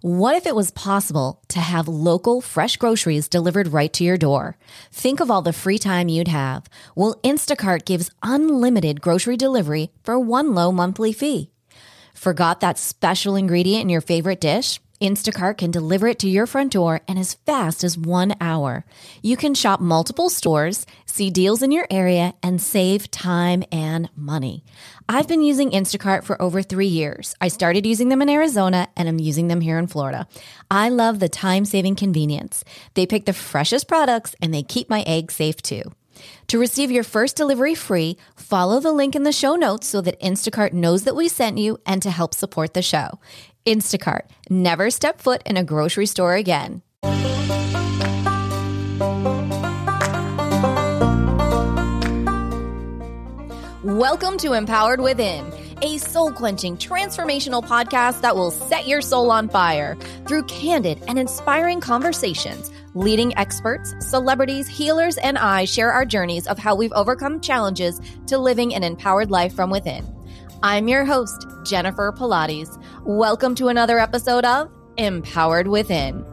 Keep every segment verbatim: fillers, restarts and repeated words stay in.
What if it was possible to have local fresh groceries delivered right to your door? Think of all the free time you'd have. Well, Instacart gives unlimited grocery delivery for one low monthly fee. Forgot that special ingredient in your favorite dish? Instacart can deliver it to your front door in as fast as one hour. You can shop multiple stores, see deals in your area, and save time and money. I've been using Instacart for over three years. I started using them in Arizona, and I'm using them here in Florida. I love the time-saving convenience. They pick the freshest products, and they keep my eggs safe too. To receive your first delivery free, follow the link in the show notes so that Instacart knows that we sent you and to help support the show. Instacart. Never step foot in a grocery store again. Welcome to Empowered Within, a soul-quenching, transformational podcast that will set your soul on fire through candid and inspiring conversations. Leading experts, celebrities, healers, and I share our journeys of how we've overcome challenges to living an empowered life from within. I'm your host, Jennifer Pilates. Welcome to another episode of Empowered Within.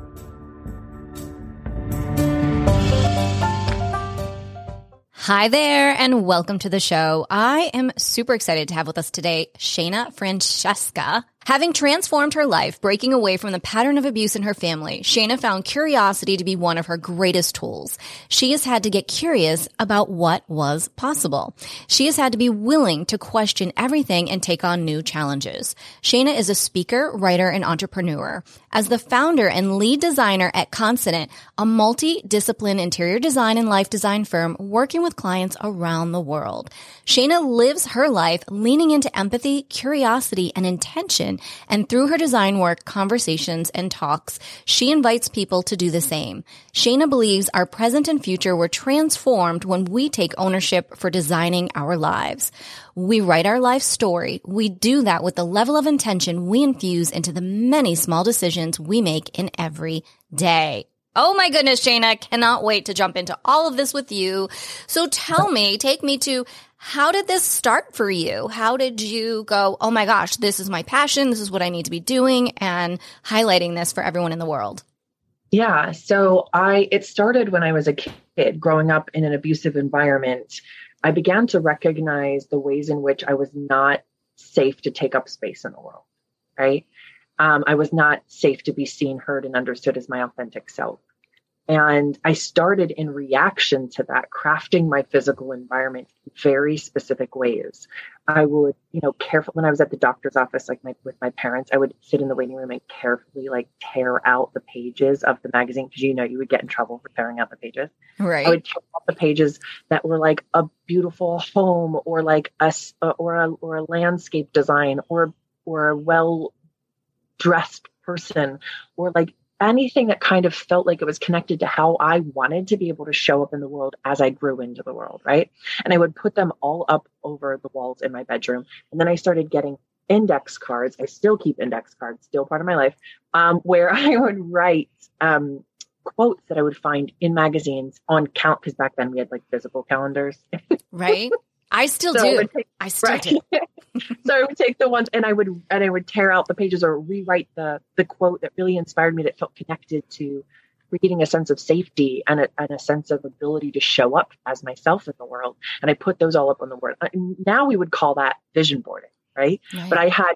Hi there, and welcome to the show. I am super excited to have with us today Shayna Francesca. Having transformed her life, breaking away from the pattern of abuse in her family, Shayna found curiosity to be one of her greatest tools. She has had to get curious about what was possible. She has had to be willing to question everything and take on new challenges. Shayna is a speaker, writer, and entrepreneur. As the founder and lead designer at Consonant, a multi-discipline interior design and life design firm working with clients around the world, Shayna lives her life leaning into empathy, curiosity, and intention. And through her design work, conversations, and talks, she invites people to do the same. Shayna believes our present and future were transformed when we take ownership for designing our lives. We write our life story. We do that with the level of intention we infuse into the many small decisions we make in every day. Oh my goodness, Shayna, cannot wait to jump into all of this with you. So tell me, take me to, how did this start for you? How did you go, oh my gosh, this is my passion, this is what I need to be doing, and highlighting this for everyone in the world? Yeah, so I it started when I was a kid, growing up in an abusive environment. I began to recognize the ways in which I was not safe to take up space in the world, right? Um, I was not safe to be seen, heard, and understood as my authentic self. And I started in reaction to that, crafting my physical environment in very specific ways. I would, you know, careful when I was at the doctor's office, like my, with my parents, I would sit in the waiting room and carefully like tear out the pages of the magazine, because, you know, you would get in trouble for tearing out the pages. Right. I would tear out the pages that were like a beautiful home, or like a, or a, or a landscape design, or, or a well dressed person, or like anything that kind of felt like it was connected to how I wanted to be able to show up in the world as I grew into the world, right? And I would put them all up over the walls in my bedroom. And then I started getting index cards. I still keep index cards, still part of my life, um, where I would write um, quotes that I would find in magazines on count, because back then we had like physical calendars. Right. I still so do. I, take, I still right? do. So I would take the ones and I would and I would tear out the pages or rewrite the the quote that really inspired me, that felt connected to creating a sense of safety and a, and a sense of ability to show up as myself in the world. And I put those all up on the board. Now we would call that vision boarding, right? right. But I had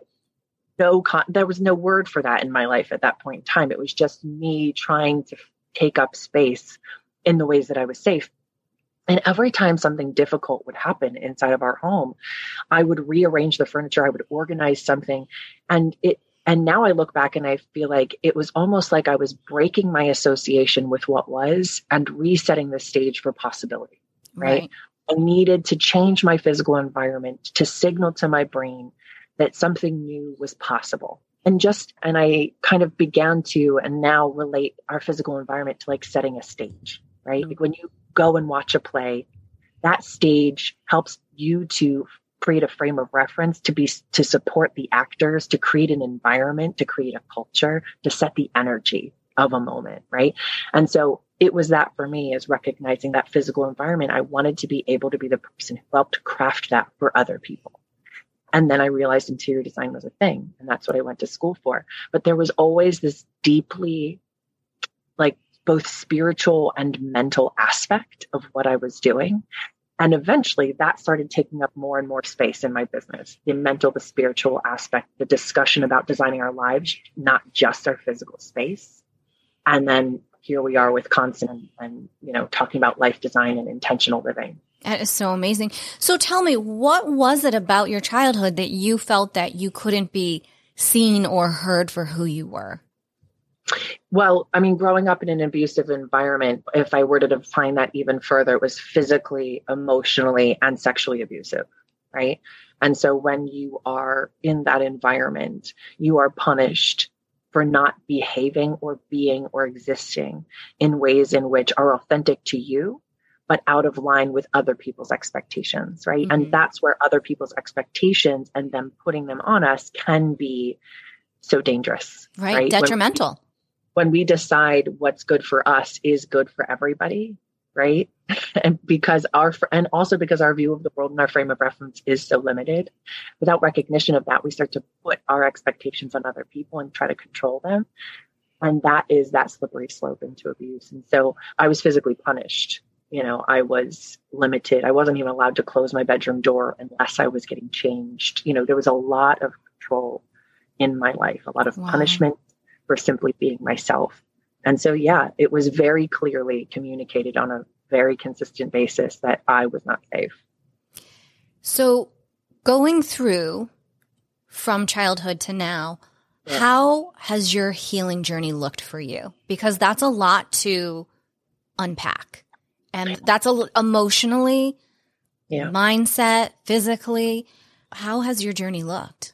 no con- there was no word for that in my life at that point in time. It was just me trying to take up space in the ways that I was safe. And every time something difficult would happen inside of our home, I would rearrange the furniture. I would organize something. And it, and now I look back and I feel like it was almost like I was breaking my association with what was and resetting the stage for possibility, right? right? I needed to change my physical environment to signal to my brain that something new was possible. And just, and I kind of began to, and now relate our physical environment to like setting a stage, right? Mm-hmm. Like when you go and watch a play, that stage helps you to create a frame of reference, to be, to support the actors, to create an environment, to create a culture, to set the energy of a moment. Right. And so it was that for me, is recognizing that physical environment. I wanted to be able to be the person who helped craft that for other people. And then I realized interior design was a thing, and that's what I went to school for. But there was always this deeply, like, both spiritual and mental aspect of what I was doing. And eventually that started taking up more and more space in my business, the mental, the spiritual aspect, the discussion about designing our lives, not just our physical space. And then here we are with Constant and, and, you know, talking about life design and intentional living. That is so amazing. So tell me, what was it about your childhood that you felt that you couldn't be seen or heard for who you were? Well, I mean, growing up in an abusive environment, if I were to define that even further, it was physically, emotionally, and sexually abusive, right? And so when you are in that environment, you are punished for not behaving or being or existing in ways in which are authentic to you, but out of line with other people's expectations, right? Mm-hmm. And that's where other people's expectations and them putting them on us can be so dangerous. Right, right? Detrimental. When we, when we decide what's good for us is good for everybody, right? And because our, and also because our view of the world and our frame of reference is so limited, without recognition of that, we start to put our expectations on other people and try to control them. And that is that slippery slope into abuse. And so I was physically punished. You know, I was limited. I wasn't even allowed to close my bedroom door unless I was getting changed. You know, there was a lot of control in my life, a lot of wow. punishment for simply being myself. And so, yeah, it was very clearly communicated on a very consistent basis that I was not safe. So going through from childhood to now, yeah. how has your healing journey looked for you? Because that's a lot to unpack. And that's a, emotionally, yeah. mindset, physically. How has your journey looked?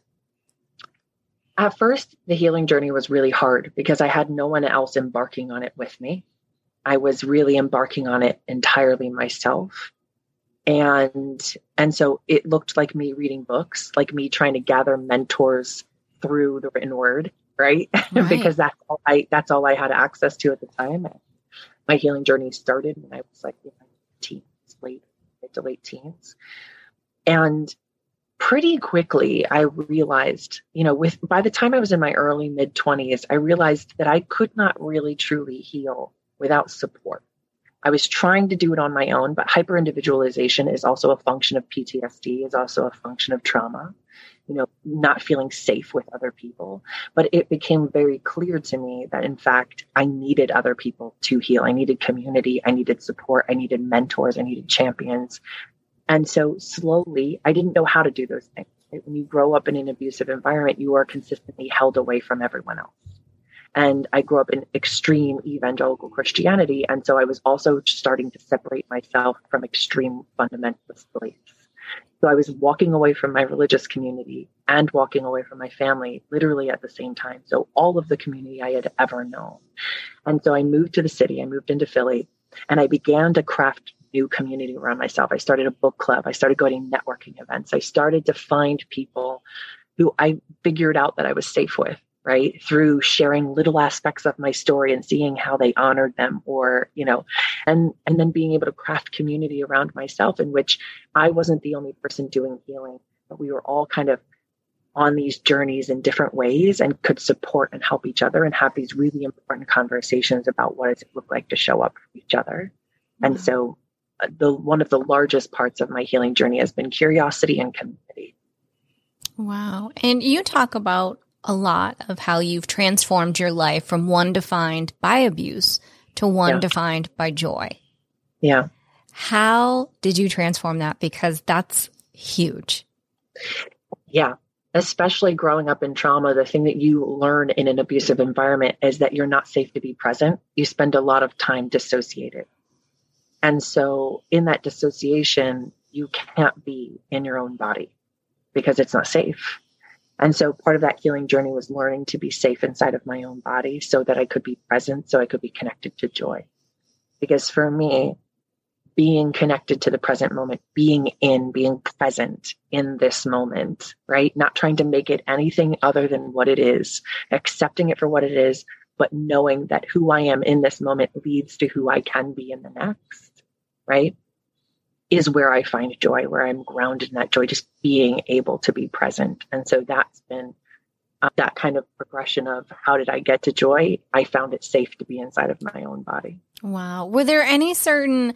At first, the healing journey was really hard because I had no one else embarking on it with me. I was really embarking on it entirely myself. And, and so it looked like me reading books, like me trying to gather mentors through the written word, right? right. Because that's all I, that's all I had access to at the time. My healing journey started when I was like in my teens, late, mid to late teens. And pretty quickly, I realized, you know, with by the time I was in my early mid twenties, I realized that I could not really truly heal without support. I was trying to do it on my own, but hyper-individualization is also a function of P T S D, is also a function of trauma, you know, not feeling safe with other people. But it became very clear to me that, in fact, I needed other people to heal. I needed community. I needed support. I needed mentors. I needed champions. And so slowly, I didn't know how to do those things. When you grow up in an abusive environment, you are consistently held away from everyone else. And I grew up in extreme evangelical Christianity. And so I was also starting to separate myself from extreme fundamentalist beliefs. So I was walking away from my religious community and walking away from my family literally at the same time. So all of the community I had ever known. And so I moved to the city. I moved into Philly and I began to craft new community around myself. I started a book club. I started going to networking events. I started to find people who I figured out that I was safe with, right? Through sharing little aspects of my story and seeing how they honored them, or, you know, and, and then being able to craft community around myself in which I wasn't the only person doing healing, but we were all kind of on these journeys in different ways and could support and help each other and have these really important conversations about what does it look like to show up for each other. Mm-hmm. And so the one of the largest parts of my healing journey has been curiosity and community. Wow. And you talk about a lot of how you've transformed your life from one defined by abuse to one yeah. defined by joy. Yeah. How did you transform that? Because that's huge. Yeah. Especially growing up in trauma, the thing that you learn in an abusive environment is that you're not safe to be present. You spend a lot of time dissociated. And so in that dissociation, you can't be in your own body because it's not safe. And so part of that healing journey was learning to be safe inside of my own body so that I could be present, so I could be connected to joy. Because for me, being connected to the present moment, being in, being present in this moment, right? Not trying to make it anything other than what it is, accepting it for what it is, but knowing that who I am in this moment leads to who I can be in the next, right? is where I find joy, where I'm grounded in that joy, just being able to be present. And so that's been uh, that kind of progression of how did I get to joy? I found it safe to be inside of my own body. Wow. Were there any certain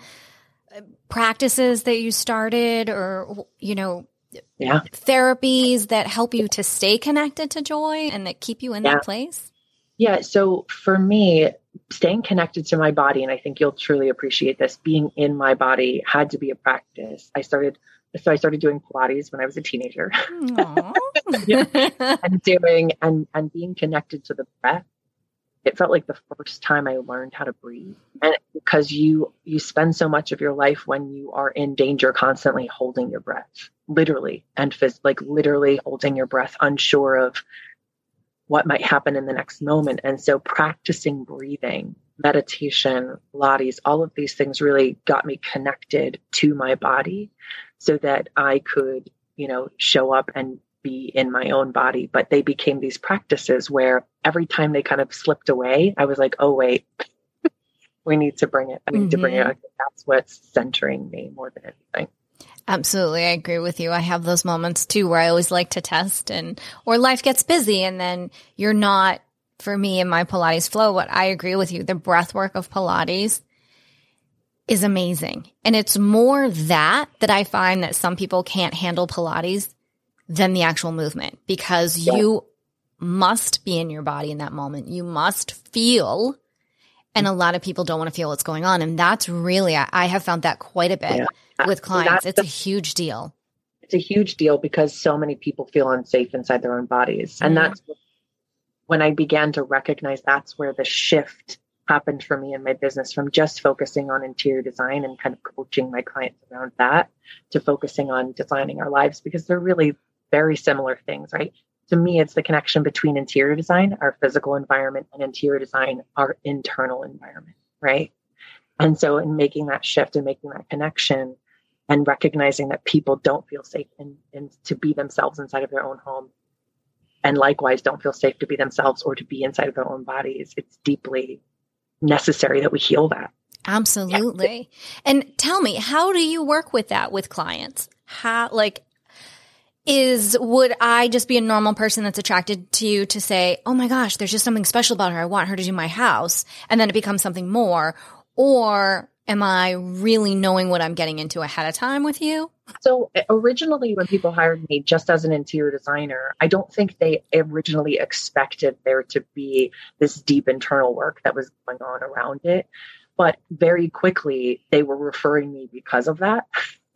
practices that you started or, you know, yeah. therapies that help you to stay connected to joy and that keep you in yeah. that place? Yeah. So for me, staying connected to my body, and I think you'll truly appreciate this, being in my body had to be a practice. I started, so I started doing Pilates when I was a teenager. yeah. and doing, and, and being connected to the breath. It felt like the first time I learned how to breathe. And because you, you spend so much of your life when you are in danger, constantly holding your breath, literally, and phys- like literally holding your breath, unsure of what might happen in the next moment. And so practicing breathing, meditation, Pilates, all of these things really got me connected to my body so that I could, you know, show up and be in my own body. But they became these practices where every time they kind of slipped away, I was like, oh, wait, we need to bring it. I need mm-hmm. to bring it. That's what's centering me more than anything. Absolutely. I agree with you. I have those moments too, where I always like to test and, or life gets busy and then you're not, for me in my Pilates flow, but I agree with you. The breath work of Pilates is amazing. And it's more that, that I find that some people can't handle Pilates than the actual movement because yeah. you must be in your body in that moment. You must feel. And a lot of people don't want to feel what's going on. And that's really, I, I have found that quite a bit yeah. with clients. It's the, a huge deal. It's a huge deal because so many people feel unsafe inside their own bodies. And mm-hmm. that's when I began to recognize that's where the shift happened for me in my business, from just focusing on interior design and kind of coaching my clients around that to focusing on designing our lives, because they're really very similar things, right? To me, it's the connection between interior design, our physical environment, and interior design, our internal environment, right? And so in making that shift and making that connection and recognizing that people don't feel safe in, in to be themselves inside of their own home, and likewise don't feel safe to be themselves or to be inside of their own bodies, it's deeply necessary that we heal that. Absolutely. Yeah. And tell me, how do you work with that with clients? How, like, Is, would I just be a normal person that's attracted to you to say, oh my gosh, there's just something special about her. I want her to do my house. And then it becomes something more. Or am I really knowing what I'm getting into ahead of time with you? So originally when people hired me just as an interior designer, I don't think they originally expected there to be this deep internal work that was going on around it. But very quickly they were referring me because of that.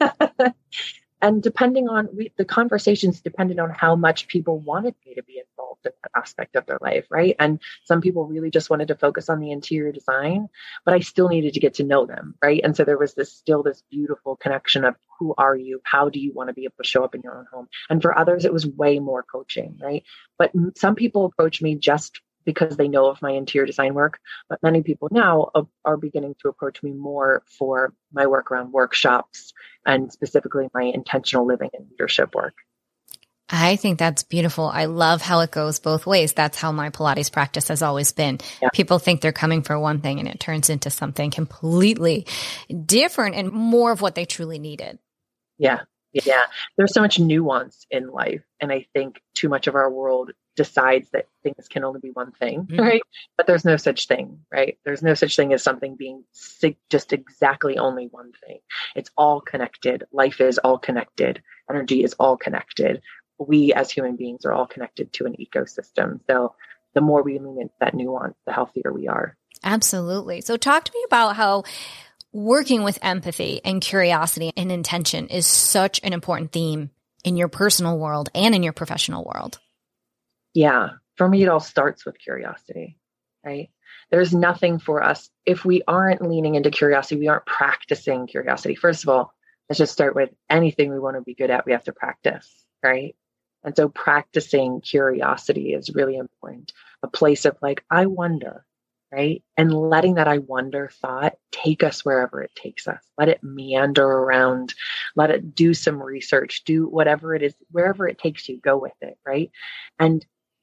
And depending on we, the conversations depended on how much people wanted me to be involved in that aspect of their life, right? And some people really just wanted to focus on the interior design, but I still needed to get to know them, right? And so there was this still this beautiful connection of who are you? How do you want to be able to show up in your own home? And for others, it was way more coaching, right? But some people approach me just because they know of my interior design work, but many people now are, are beginning to approach me more for my work around workshops and specifically my intentional living and leadership work. I think that's beautiful. I love how it goes both ways. That's how my Pilates practice has always been. Yeah. People think they're coming for one thing and it turns into something completely different and more of what they truly needed. Yeah. Yeah. There's so much nuance in life. And I think too much of our world decides that things can only be one thing, mm-hmm. right? But there's no such thing, right? There's no such thing as something being just exactly only one thing. It's all connected. Life is all connected. Energy is all connected. We as human beings are all connected to an ecosystem. So the more we lean into that nuance, the healthier we are. Absolutely. So talk to me about how working with empathy and curiosity and intention is such an important theme in your personal world and in your professional world. Yeah. For me, it all starts with curiosity, right? There's nothing for us. If we aren't leaning into curiosity, we aren't practicing curiosity. First of all, let's just start with anything we want to be good at, we have to practice, right? And so practicing curiosity is really important. A place of like, I wonder, right? And letting that I wonder thought take us wherever it takes us. Let it meander around. Let it do some research, do whatever it is, wherever it takes you, go with it, right? And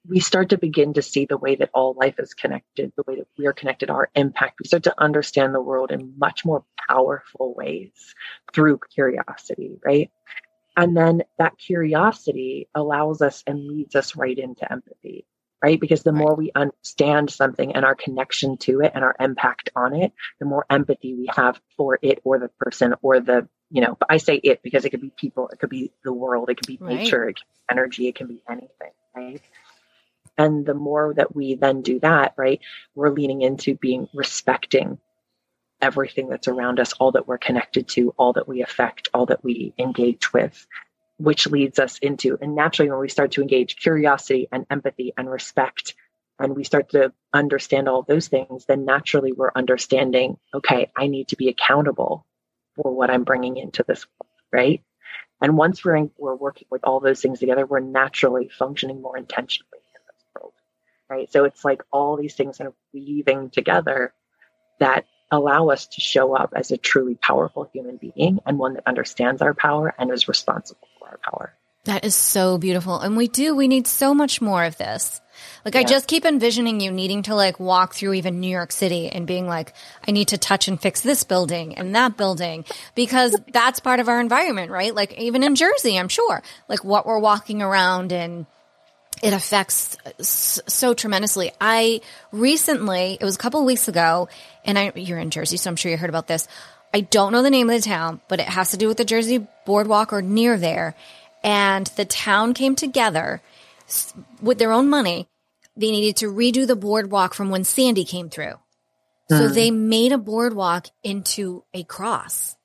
we start to begin to see the way that all life is connected, the way that we are connected, our impact. We start to understand the world in much more powerful ways through curiosity, right? And then that curiosity allows us and leads us right into empathy, right? Because the Right. more we understand something and our connection to it and our impact on it, the more empathy we have for it or the person or the, you know, but I say it because it could be people, it could be the world, it could be Right. nature, it could be energy, it can be anything, right? And the more that we then do that, right, we're leaning into being respecting everything that's around us, all that we're connected to, all that we affect, all that we engage with, which leads us into, and naturally when we start to engage curiosity and empathy and respect, and we start to understand all those things, then naturally we're understanding, okay, I need to be accountable for what I'm bringing into this world, right? And once we're in, we're working with all those things together, we're naturally functioning more intentionally in this world, right? So it's like all these things kind of weaving together that allow us to show up as a truly powerful human being and one that understands our power and is responsible for our power. That is so beautiful. And we do, we need so much more of this. Like, yeah. I just keep envisioning you needing to like walk through even New York City and being like, I need to touch and fix this building and that building, because that's part of our environment, right? Like even in Jersey, I'm sure, like what we're walking around in, it affects so tremendously. I recently, it was a couple of weeks ago, and I, you're in Jersey, so I'm sure you heard about this. I don't know the name of the town, but it has to do with the Jersey Boardwalk or near there. And the town came together with their own money. They needed to redo the boardwalk from when Sandy came through. So mm. they made a boardwalk into a cross.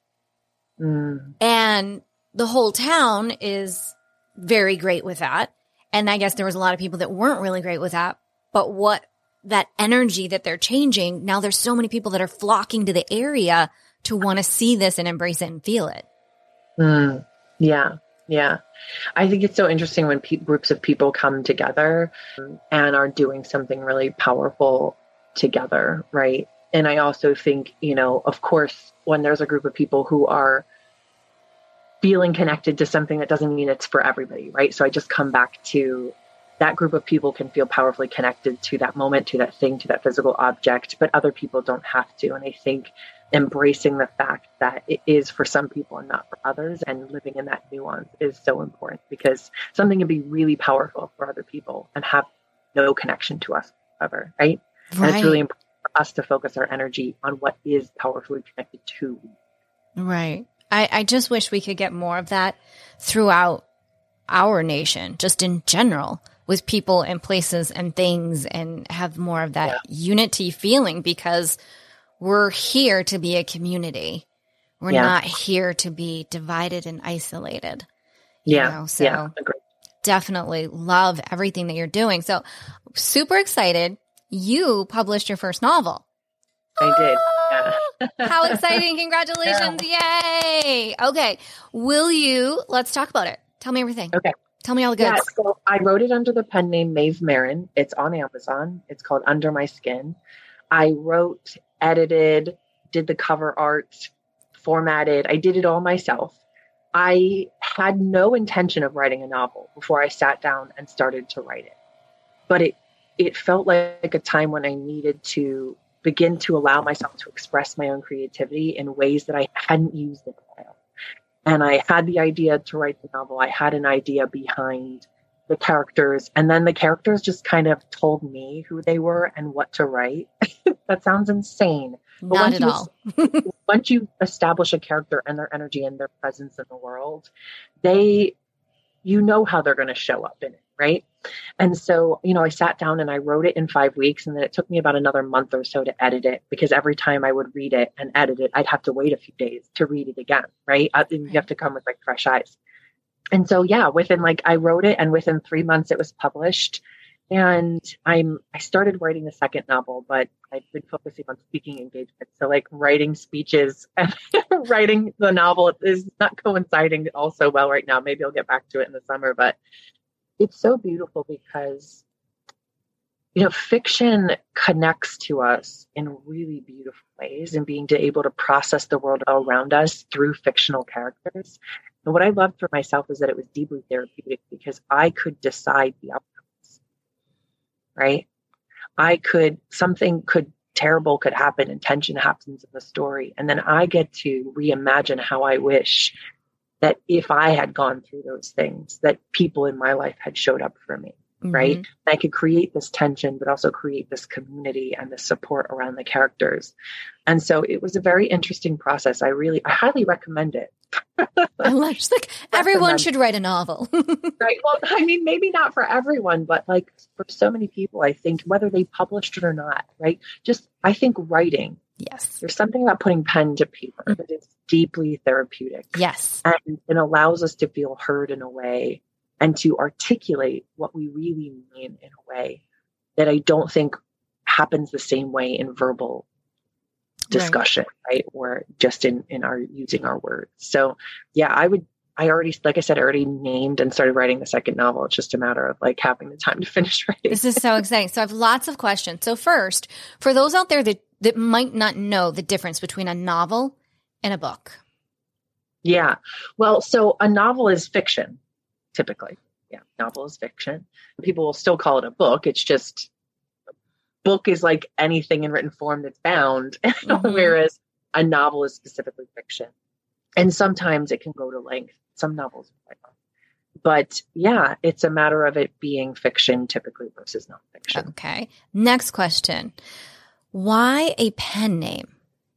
Mm. And the whole town is very great with that. And I guess there was a lot of people that weren't really great with that. But what that energy that they're changing, now there's so many people that are flocking to the area to want to see this and embrace it and feel it. Mm. Yeah. Yeah. I think it's so interesting when pe- groups of people come together and are doing something really powerful together, right? And I also think, you know, of course, when there's a group of people who are feeling connected to something, that doesn't mean it's for everybody, right? So I just come back to that group of people can feel powerfully connected to that moment, to that thing, to that physical object, but other people don't have to. And I think embracing the fact that it is for some people and not for others, and living in that nuance is so important, because something can be really powerful for other people and have no connection to us ever, right? Right. And it's really important for us to focus our energy on what is powerfully connected to. Right. I, I just wish we could get more of that throughout our nation, just in general, with people and places and things, and have more of that yeah. unity feeling, because we're here to be a community. We're yeah. not here to be divided and isolated. You yeah. know? So yeah. Agreed. Definitely love everything that you're doing. So super excited. You published your first novel. I did. Yeah. How exciting. Congratulations. Yeah. Yay. Okay. Will you, let's talk about it. Tell me everything. Okay. Tell me all the goods. Yeah, so I wrote it under the pen name Maeve Marin. It's on Amazon. It's called Under My Skin. I wrote, edited, did the cover art, formatted. I did it all myself. I had no intention of writing a novel before I sat down and started to write it. But it, it felt like a time when I needed to begin to allow myself to express my own creativity in ways that I hadn't used in a while. And I had the idea to write the novel. I had an idea behind the characters, and then the characters just kind of told me who they were and what to write. That sounds insane. But Not at all. Once you establish a character and their energy and their presence in the world, they, you know how they're going to show up in it, right? And so, you know, I sat down and I wrote it in five weeks, and then it took me about another month or so to edit it, because every time I would read it and edit it, I'd have to wait a few days to read it again, right? Uh, you have to come with like fresh eyes. And so, yeah, within like, I wrote it, and within three months it was published. And I'm, I started writing the second novel, but I've been focusing on speaking engagements. So like writing speeches and writing the novel is not coinciding also well right now. Maybe I'll get back to it in the summer, but it's so beautiful because, you know, fiction connects to us in really beautiful ways, and being to able to process the world around us through fictional characters. And what I loved for myself is that it was deeply therapeutic, because I could decide the outcomes. right? I could, something could, terrible could happen and tension happens in the story. And then I get to reimagine how I wish that if I had gone through those things, that people in my life had showed up for me, mm-hmm. right? And I could create this tension, but also create this community and this support around the characters. And so it was a very interesting process. I really, I highly recommend it. I love just like everyone should write a novel. Right. Well, I mean, maybe not for everyone, but like for so many people, I think whether they published it or not, right? Just, I think writing. Yes. There's something about putting pen to paper mm-hmm. that is deeply therapeutic. Yes. And it allows us to feel heard in a way and to articulate what we really mean in a way that I don't think happens the same way in verbal discussion, right? right? Or just in, in our using our words. So yeah, I would, I already, like I said, I already named and started writing the second novel. It's just a matter of like having the time to finish writing. This is so exciting. So I have lots of questions. So first, for those out there that, that might not know the difference between a novel and a book. Yeah. Well, so a novel is fiction, typically. Yeah. Novel is fiction. People will still call it a book. It's just, book is like anything in written form that's bound, mm-hmm. whereas a novel is specifically fiction. And sometimes it can go to length. Some novels are quite long. But yeah, it's a matter of it being fiction typically versus nonfiction. Okay. Next question. Why a pen name?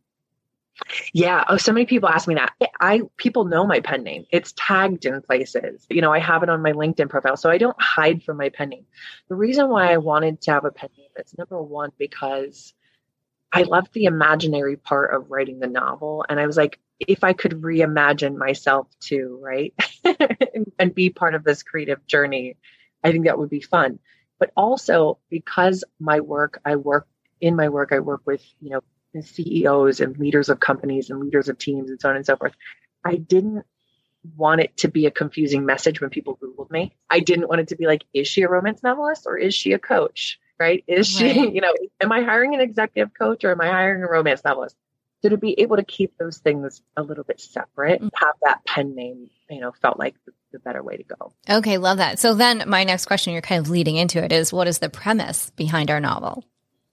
Yeah. Oh, so many people ask me that. I people know my pen name. It's tagged in places. You know, I have it on my LinkedIn profile, so I don't hide from my pen name. The reason why I wanted to have a pen name is number one, because I loved the imaginary part of writing the novel. And I was like, if I could reimagine myself too, right? and, and be part of this creative journey, I think that would be fun. But also because my work, I work in my work, I work with, you know, C E Os and leaders of companies and leaders of teams and so on and so forth. I didn't want it to be a confusing message when people Googled me. I didn't want it to be like, is she a romance novelist or is she a coach? Right? Is she, right. you know, am I hiring an executive coach or am I hiring a romance novelist? So to be able to keep those things a little bit separate, mm-hmm. have that pen name, you know, felt like the, the better way to go. Okay. Love that. So then my next question, you're kind of leading into it, is what is the premise behind our novel?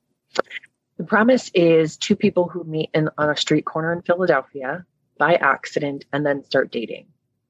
The premise is two people who meet in, on a street corner in Philadelphia by accident and then start dating.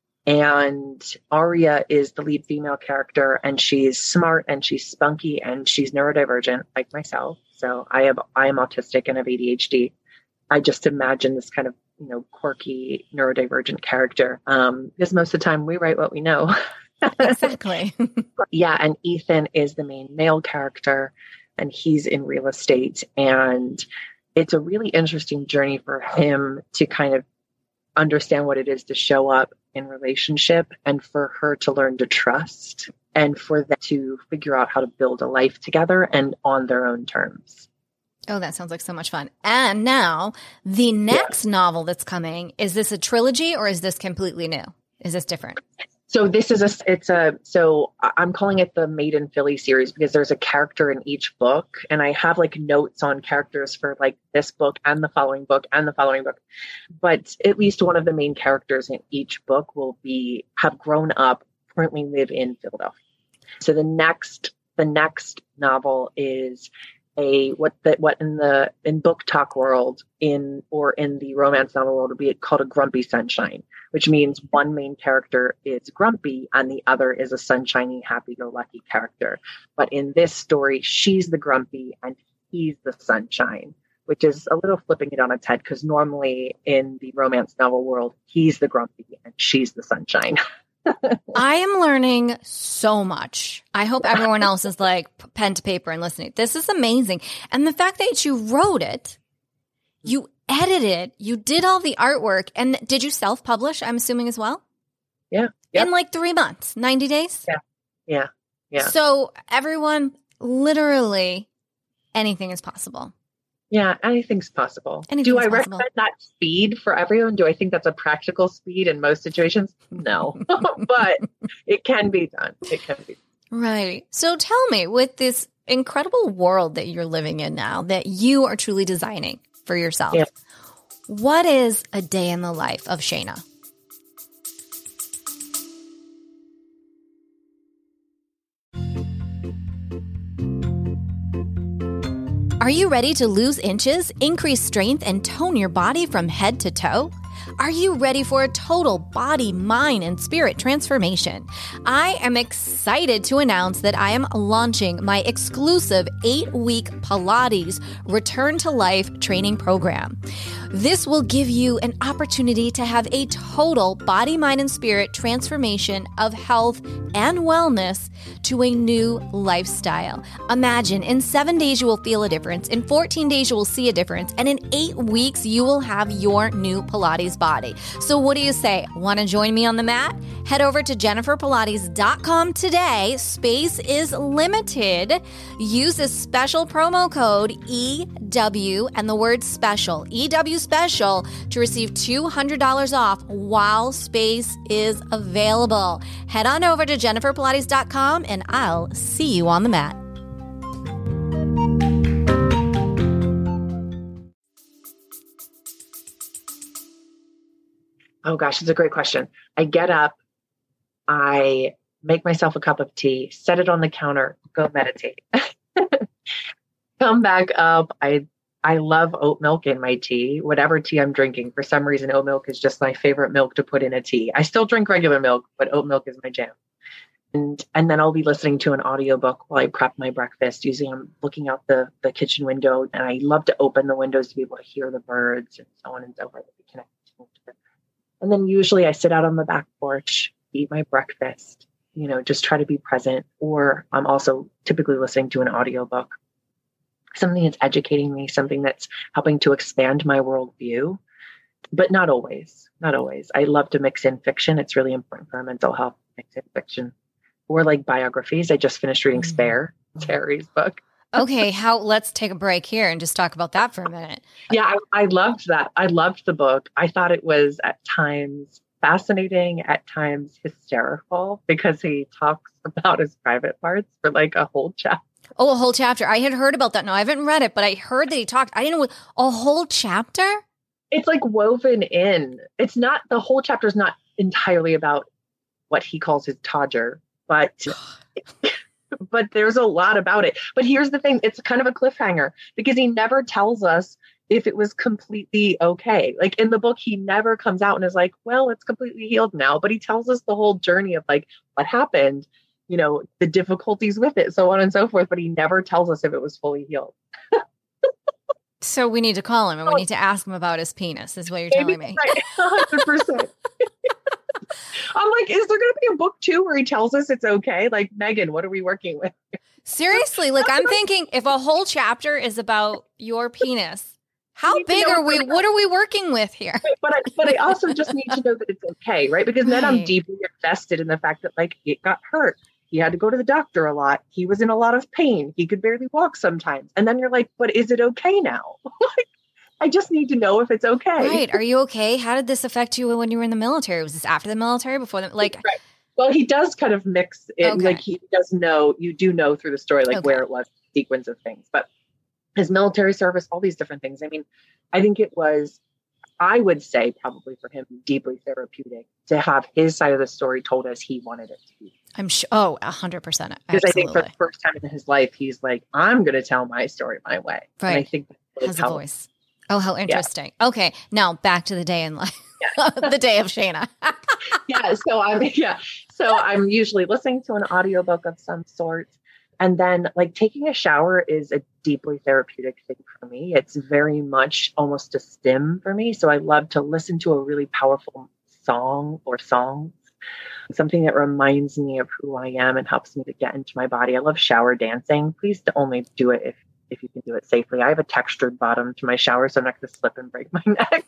And Aria is the lead female character, and she's smart and she's spunky and she's neurodivergent like myself. So I have I am autistic and have A D H D. I just imagine this kind of, you know, quirky neurodivergent character um, because most of the time we write what we know. Exactly. Yeah, and Ethan is the main male character. And he's in real estate. And it's a really interesting journey for him to kind of understand what it is to show up in relationship and for her to learn to trust and for them to figure out how to build a life together and on their own terms. Oh, that sounds like so much fun. And now the next yeah. novel that's coming, is this a trilogy or is this completely new? Is this different? So this is a, it's a, so I'm calling it the Made in Philly series because there's a character in each book and I have like notes on characters for like this book and the following book and the following book. But at least one of the main characters in each book will be, have grown up, currently live in Philadelphia. So the next, the next novel is a, what the, what in the, in book talk world in, or in the romance novel world would be called a grumpy sunshine, which means one main character is grumpy and the other is a sunshiny, happy-go-lucky character. But in this story, she's the grumpy and he's the sunshine, which is a little flipping it on its head because normally in the romance novel world, he's the grumpy and she's the sunshine. I am learning so much. I hope everyone else is like pen to paper and listening. This is amazing. And the fact that you wrote it, you edited, you did all the artwork, and did you self-publish, I'm assuming as well? Yeah. Yep. In like three months, ninety days? Yeah. Yeah. Yeah. So everyone, literally anything is possible. Yeah, anything's possible. Anything's Do I possible. recommend that speed for everyone? Do I think that's a practical speed in most situations? No, but it can be done. It can be. Right. So tell me, with this incredible world that you're living in now, that you are truly designing for yourself, yeah. what is a day in the life of Shayna? Are you ready to lose inches, increase strength, and tone your body from head to toe? Are you ready for a total body, mind, and spirit transformation? I am excited to announce that I am launching my exclusive eight-week Pilates Return to Life training program. This will give you an opportunity to have a total body, mind, and spirit transformation of health and wellness to a new lifestyle. Imagine in seven days you will feel a difference, in fourteen days you will see a difference, and in eight weeks you will have your new Pilates body. So what do you say? Want to join me on the mat? Head over to jennifer pilates dot com today. Space is limited. Use this special promo code E W and the word special, E W special, to receive two hundred dollars off while space is available. Head on over to jennifer pilates dot com and I'll see you on the mat. Oh gosh, it's a great question. I get up, I make myself a cup of tea, set it on the counter, go meditate. Come back up. I I love oat milk in my tea, whatever tea I'm drinking. For some reason, oat milk is just my favorite milk to put in a tea. I still drink regular milk, but oat milk is my jam. And and then I'll be listening to an audiobook while I prep my breakfast. Usually I'm looking out the, the kitchen window, and I love to open the windows to be able to hear the birds and so on and so forth. And then usually I sit out on the back porch, eat my breakfast, you know, just try to be present. Or I'm also typically listening to an audiobook, something that's educating me, something that's helping to expand my worldview, but not always, not always. I love to mix in fiction. It's really important for our mental health, mix in fiction. Or like biographies. I just finished reading Mm-hmm. Spare, Terry's book. Okay, how? Let's take a break here and just talk about that for a minute. Yeah, I, I loved that. I loved the book. I thought it was at times fascinating, at times hysterical, because he talks about his private parts for like a whole chapter. Oh, a whole chapter. I had heard about that. No, I haven't read it, but I heard that he talked. I didn't know a whole chapter. It's like woven in. It's not, the whole chapter is not entirely about what he calls his Todger, but but there's a lot about it. But here's the thing. It's kind of a cliffhanger because he never tells us if it was completely okay. Like in the book, he never comes out and is like, well, it's completely healed now. But he tells us the whole journey of like what happened, you know, the difficulties with it, so on and so forth. But he never tells us if it was fully healed. So we need to call him and we need to ask him about his penis, is what you're Maybe, telling me. Right, one hundred percent. I'm like, is there going to be a book two where he tells us it's okay? Like, Megan, what are we working with? Seriously, like I'm thinking if a whole chapter is about your penis, how big are we? What are we working with here? But I, but I also just need to know that it's okay, right? Because then I'm Right. deeply invested in the fact that like it got hurt. He had to go to the doctor a lot. He was in a lot of pain. He could barely walk sometimes. And then you're like, but is it okay now? Like, I just need to know if it's okay. Right. Are you okay? How did this affect you when you were in the military? Was this after the military, before the, like, Right. Well, he does kind of mix it. Okay. Like he does know, you do know through the story, like Okay. where it was, sequence of things, but his military service, all these different things. I mean, I think it was, I would say probably for him, deeply therapeutic to have his side of the story told as he wanted it to be. I'm sure. Oh, a hundred percent. Because I think for Absolutely. the first time in his life, he's like, I'm going to tell my story my way. And I Right. think that's really Has a powerful. voice. Oh, how interesting. Okay. Now back to the day in life, the day of Shayna. Yeah. So I'm, yeah. So I'm usually listening to an audiobook of some sort. And then like taking a shower is a deeply therapeutic thing for me. It's very much almost a stim for me. So I love to listen to a really powerful song or songs, something that reminds me of who I am and helps me to get into my body. I love shower dancing. Please only do it if, if you can do it safely. I have a textured bottom to my shower, so I'm not going to slip and break my neck.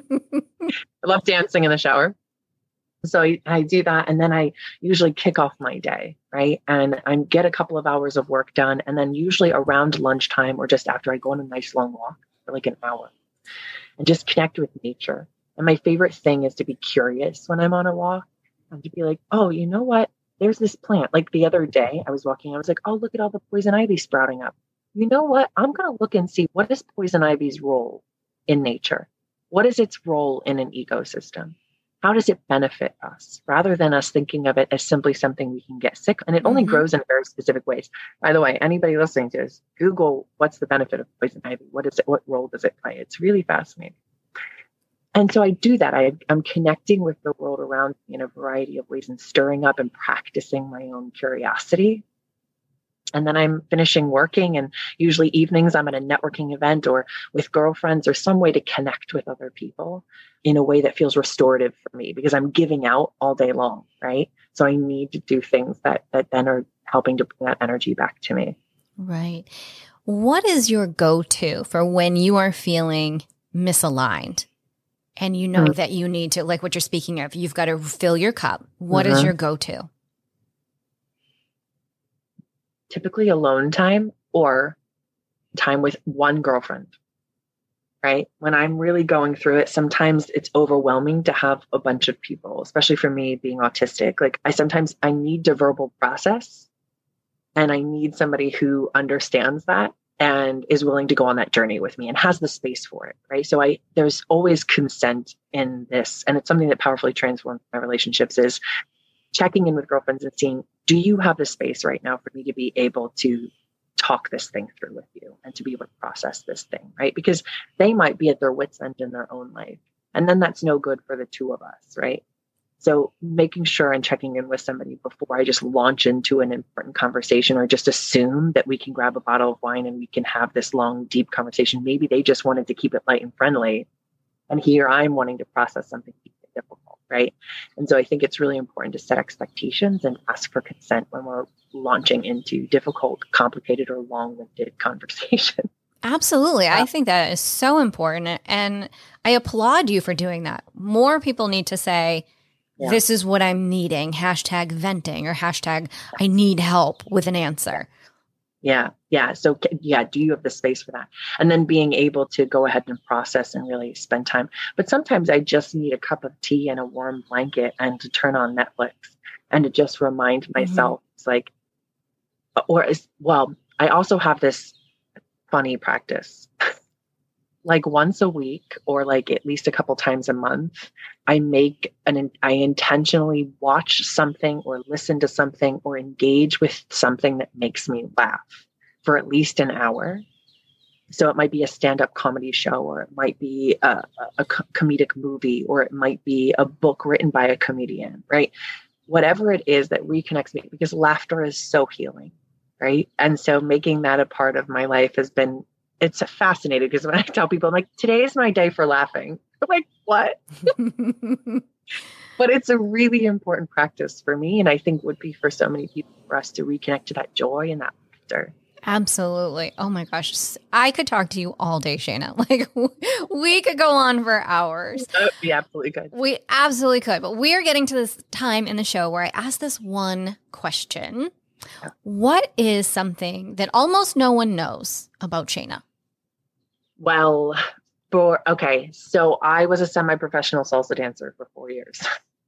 I love dancing in the shower. So I, I do that. And then I usually kick off my day, right? And I get a couple of hours of work done. And then usually around lunchtime or just after I go on a nice long walk for like an hour and just connect with nature. And my favorite thing is to be curious when I'm on a walk and to be like, oh, you know what? There's this plant. Like the other day I was walking, I was like, oh, look at all the poison ivy sprouting up. You know what? I'm going to look and see what is poison ivy's role in nature? What is its role in an ecosystem? how does it benefit us rather than us thinking of it as simply something we can get sick. And it only mm-hmm. grows in very specific ways. By the way, anybody listening to this, Google what's the benefit of poison ivy? What is it? What role does it play? It's really fascinating. And so I do that. I, I'm connecting with the world around me in a variety of ways and stirring up and practicing my own curiosity. And then I'm finishing working, and usually evenings I'm at a networking event or with girlfriends or some way to connect with other people in a way that feels restorative for me, because I'm giving out all day long, right? So I need to do things that that then are helping to bring that energy back to me. Right. What is your go-to for when you are feeling misaligned and you know mm-hmm. that you need to, like what you're speaking of, you've got to fill your cup? What mm-hmm. is your go-to? Typically alone time or time with one girlfriend, right? When I'm really going through it, sometimes it's overwhelming to have a bunch of people, especially for me being autistic. Like I sometimes I need to verbal process, and I need somebody who understands that and is willing to go on that journey with me and has the space for it, right? So I there's always consent in this, and it's something that powerfully transforms my relationships, is checking in with girlfriends and seeing, do you have the space right now for me to be able to talk this thing through with you and to be able to process this thing, right? Because they might be at their wit's end in their own life. And then that's no good for the two of us, right? So making sure and checking in with somebody before I just launch into an important conversation or just assume that we can grab a bottle of wine and we can have this long, deep conversation. Maybe they just wanted to keep it light and friendly. And here I'm wanting to process something deep and difficult. Right. And so I think it's really important to set expectations and ask for consent when we're launching into difficult, complicated, or long-winded conversation. Absolutely. Yeah. I think that is so important. And I applaud you for doing that. More people need to say, yeah. this is what I'm needing, hashtag venting or hashtag I need help with an answer. Yeah. Yeah. So yeah, do you have the space for that? And then being able to go ahead and process and really spend time. But sometimes I just need a cup of tea and a warm blanket and to turn on Netflix and to just remind myself mm-hmm. it's like, or as well, I also have this funny practice. Like once a week or like at least a couple times a month, I make an, I intentionally watch something or listen to something or engage with something that makes me laugh for at least an hour. So it might be a stand-up comedy show, or it might be a, a comedic movie, or it might be a book written by a comedian, right? Whatever it is that reconnects me, because laughter is so healing, right? And so making that a part of my life has been, it's fascinating, because when I tell people, I'm like, today is my day for laughing. I'm like, what? But it's a really important practice for me. And I think would be for so many people, for us to reconnect to that joy and that laughter. Absolutely. Oh my gosh. I could talk to you all day, Shayna. Like we could go on for hours. Oh, we absolutely could. We absolutely could. But we are getting to this time in the show where I ask this one question. Yeah. What is something that almost no one knows about Shayna? Well, for, okay. So I was a semi-professional salsa dancer for four years.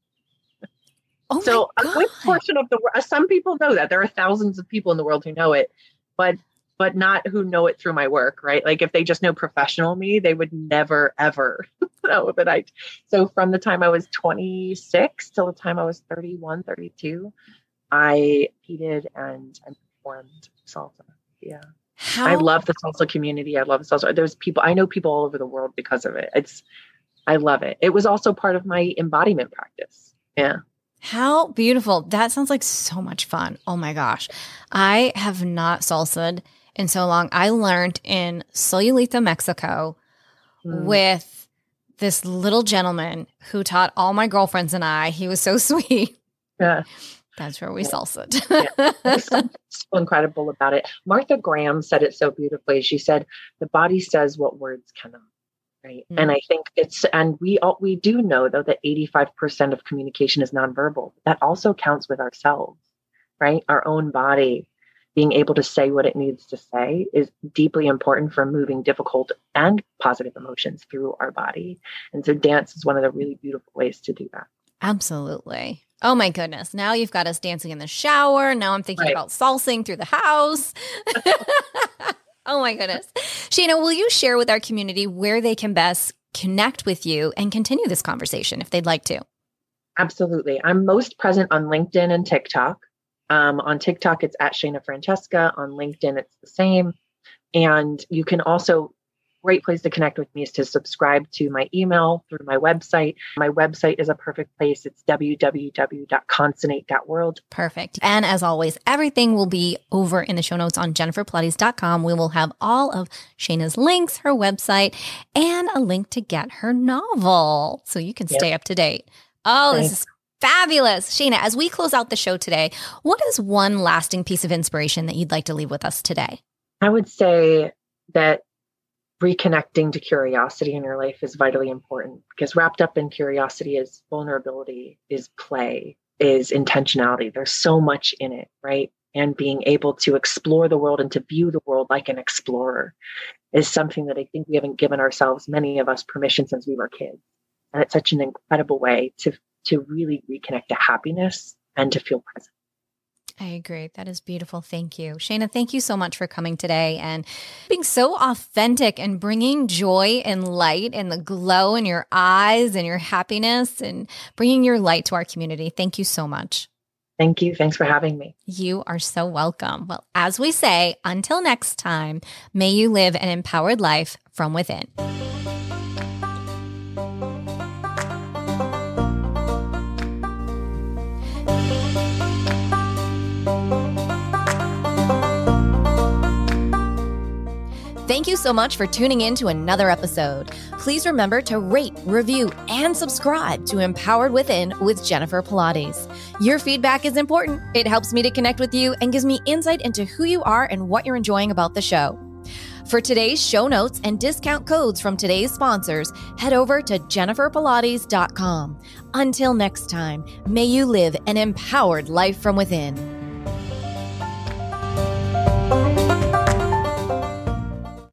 Oh so my God. A good portion of the world, some people know that. There are thousands of people in the world who know it, but but not who know it through my work, right? Like if they just know professional me, they would never, ever know that I, so from the time I was twenty-six till the time I was thirty-one, thirty-two, I competed and, and performed salsa. Yeah. How? I love the salsa community. I love salsa. There's people, I know people all over the world because of it. It's, I love it. It was also part of my embodiment practice. Yeah. How beautiful. That sounds like so much fun. Oh my gosh. I have not salsa'd in so long. I learned in Sayulita, Mexico mm. with this little gentleman who taught all my girlfriends and I. He was so sweet. Yeah. That's where we yeah. salsa'd. Yeah. There's something so incredible about it. Martha Graham said it so beautifully. She said, the body says what words cannot. Right. Mm-hmm. And I think it's, and we all, we do know though that eighty-five percent of communication is nonverbal. That also counts with ourselves, right? Our own body being able to say what it needs to say is deeply important for moving difficult and positive emotions through our body. And so dance is one of the really beautiful ways to do that. Absolutely. Oh my goodness. Now you've got us dancing in the shower. Now I'm thinking right. about salsing through the house. Oh my goodness. Shayna, will you share with our community where they can best connect with you and continue this conversation if they'd like to? Absolutely. I'm most present on LinkedIn and TikTok. Um, on TikTok, it's at Shana Francesca. On LinkedIn, it's the same. And you can also, great place to connect with me is to subscribe to my email through my website. My website is a perfect place. It's w w w dot consonate dot world. Perfect. And as always, everything will be over in the show notes on jennifer pilates dot com. We will have all of Shana's links, her website, and a link to get her novel so you can stay yep. up to date. Oh, Thanks. This is fabulous. Shana, as we close out the show today, what is one lasting piece of inspiration that you'd like to leave with us today? I would say that reconnecting to curiosity in your life is vitally important, because wrapped up in curiosity is vulnerability, is play, is intentionality. There's so much in it, right? And being able to explore the world and to view the world like an explorer is something that I think we haven't given ourselves, many of us, permission since we were kids. And it's such an incredible way to, to really reconnect to happiness and to feel present. I agree. That is beautiful. Thank you. Shana, thank you so much for coming today and being so authentic and bringing joy and light and the glow in your eyes and your happiness and bringing your light to our community. Thank you so much. Thank you. Thanks for having me. You are so welcome. Well, as we say, until next time, may you live an empowered life from within. Thank you so much for tuning in to another episode. Please remember to rate, review, and subscribe to Empowered Within with Jennifer Pilates. Your feedback is important. It helps me to connect with you and gives me insight into who you are and what you're enjoying about the show. For today's show notes and discount codes from today's sponsors, head over to jennifer pilates dot com. Until next time, may you live an empowered life from within.